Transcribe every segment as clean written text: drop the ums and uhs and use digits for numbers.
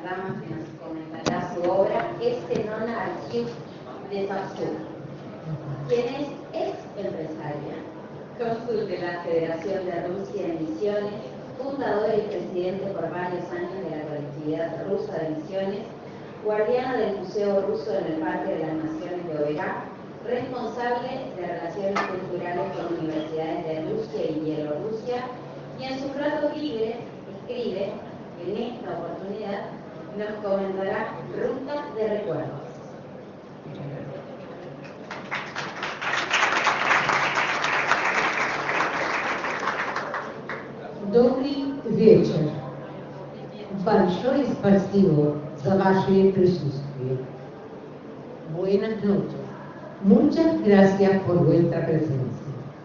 dama que nos comentará su obra Estenona Archiv de Sapsú, quien es ex empresaria, cónsul de la Federación de Rusia en Misiones, fundadora y presidente por varios años de la colectividad rusa de Misiones, guardiana del Museo Ruso en el Parque de las Naciones de Oberá, responsable de Relaciones Culturales con universidades de Rusia y Bielorrusia, y en sus ratos libres escribe. En esta oportunidad nos comentará Rutas de Recuerdos. Добрый вечер. Большое спасибо за ваше присутствие. Buenas noches. Muchas gracias por vuestra presencia.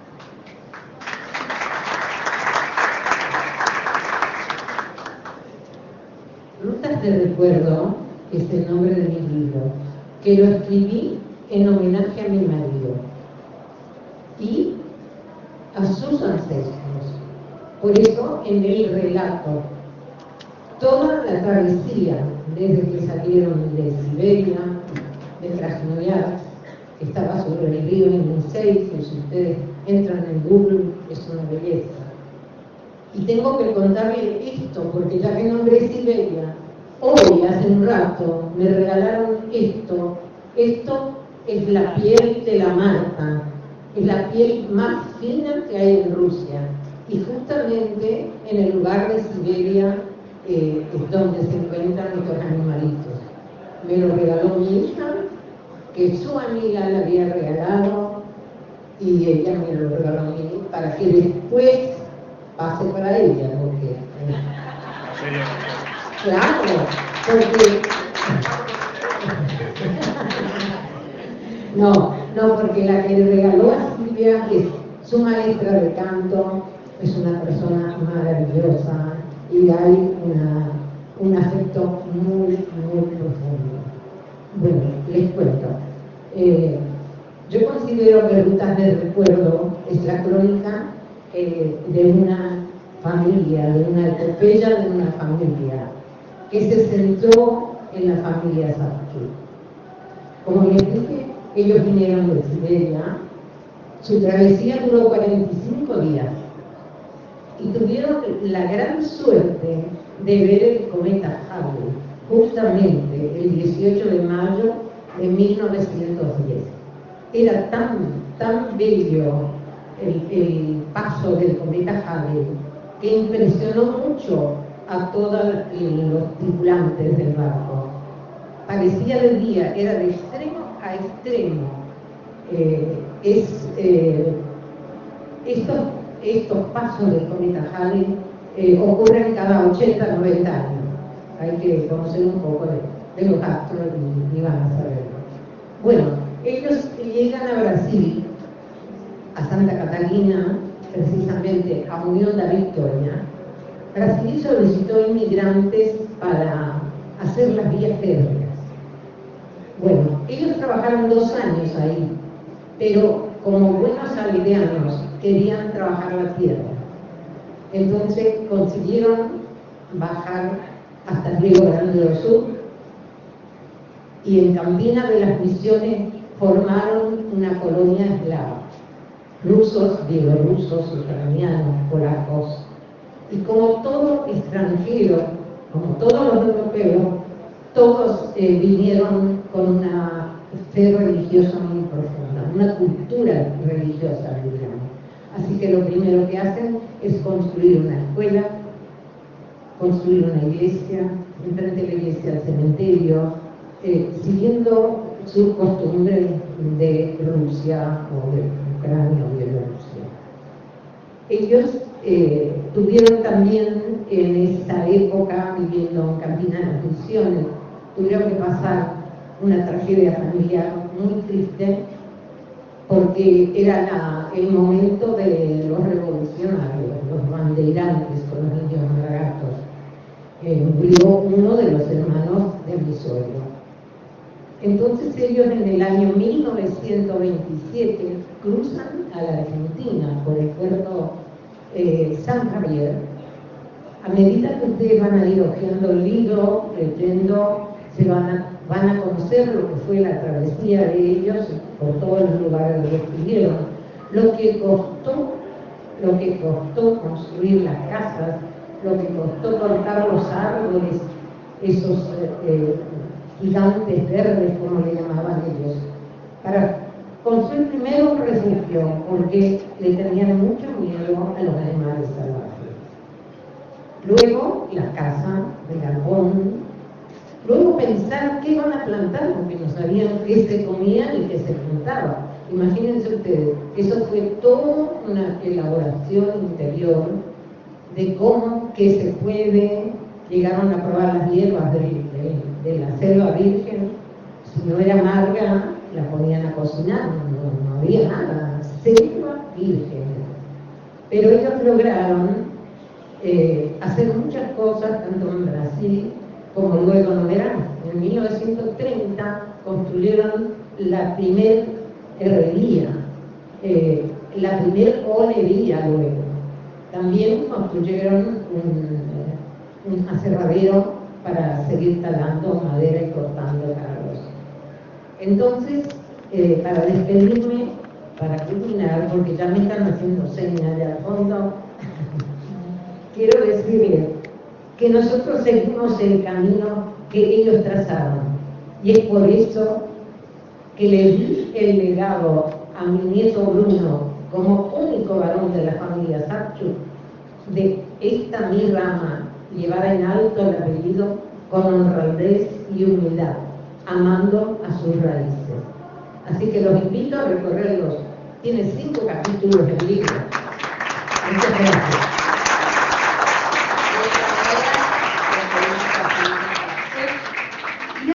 Rutas de Recuerdo es el nombre de mi libro, que lo escribí en homenaje a mi marido y a sus ancestros. Por eso, en el relato toda la travesía, desde que salieron de Siberia, de Krasnoyarsk, que estaba sobre el río Yenisei, que si ustedes entran en Google es una belleza. Y tengo que contarle esto, porque ya que nombré Siberia, hoy, hace un rato, me regalaron esto. Esto es la piel de la marta, es la piel más fina que hay en Rusia. Y justamente en el lugar de Siberia es donde se encuentran estos animalitos. Me lo regaló mi hija, que su amiga le había regalado, y ella me lo regaló a mí para que después pase para ella, porque... Claro, porque... No, porque la que le regaló a Silvia es su maestra de canto, es una persona maravillosa y hay un afecto muy, muy profundo. Bueno, les cuento. Yo considero que Rutas de Recuerdo es la crónica de una familia, de una epopeya de una familia que se centró en la familia Sapsú. Como les dije, ellos vinieron de Siberia, su travesía duró 45 días y tuvieron la gran suerte de ver el cometa Halley, justamente el 18 de mayo de 1910. Era tan bello el paso del cometa Halley que impresionó mucho a todos los tripulantes del barco. Parecía de día, era de extremo a extremo. Estos pasos del cometa Halley ocurren cada 80 90 años. Hay que conocer un poco de los astros y van a saberlo. Bueno, ellos llegan a Brasil, a Santa Catarina, precisamente a Unión da Victoria. Brasil solicitó inmigrantes para hacer las vías férreas. Bueno, ellos trabajaron 2 años ahí, pero como buenos aldeanos querían trabajar la tierra. Entonces consiguieron bajar hasta el Río Grande do Sul y en Campina de las Misiones formaron una colonia eslava. Rusos, bielorrusos, ucranianos, polacos. Y como todo extranjero, como todos los europeos, todos vinieron con una fe religiosa muy profunda, una cultura religiosa, digamos. Así que lo primero que hacen es construir una escuela, construir una iglesia, enfrente de la iglesia al cementerio, siguiendo su costumbre de Rusia o de Ucrania o Bielorrusia. Ellos tuvieron también en esa época, viviendo en Campina de las Misiones, tuvieron que pasar una tragedia familiar muy triste porque era el momento de los revolucionarios, los bandeirantes con los niños maragatos. Murió uno de los hermanos de mi suegro. Entonces ellos en el año 1927 cruzan a la Argentina por el puerto San Javier a medida que ustedes van a ir hojeando el libro, leyendo, van a conocer lo que fue la travesía de ellos por todos los lugares donde estuvieron, lo que costó construir las casas, lo que costó cortar los árboles, esos gigantes verdes, como le llamaban ellos, para construir primero un refugio, porque le tenían mucho miedo a los animales salvajes. Luego la casa, el galpón. Luego pensar qué van a plantar, porque no sabían qué se comía ni qué se plantaba. Imagínense ustedes, eso fue toda una elaboración interior de cómo que se puede. Llegaron a probar las hierbas de la selva virgen. Si no era amarga, la ponían a cocinar, no había nada, selva virgen. Pero ellos lograron hacer muchas cosas, tanto en Brasil como luego en verano. En 1930 construyeron la primer herrería, la primer olería luego. También construyeron un aserradero para seguir talando madera y cortando carros. Entonces, para despedirme, para culminar, porque ya me están haciendo señas de al fondo, quiero decirles que nosotros seguimos el camino que ellos trazaron. Y es por eso que le di el legado a mi nieto Bruno, como único varón de la familia Sarchuk, de esta mi rama, llevar en alto el apellido con honradez y humildad, amando a sus raíces. Así que los invito a recorrerlos. Tiene 5 capítulos del libro. Muchas gracias.